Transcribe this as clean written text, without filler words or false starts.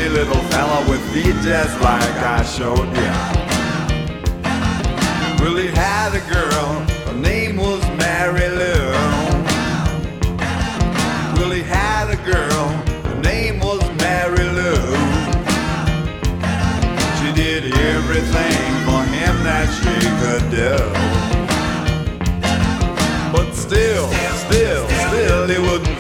pretty little fella with feet just like I showed ya. Well, he had a girl, her name was Mary Lou. Well, he had a girl, her name was Mary Lou. She did everything for him that she could do. But still, he would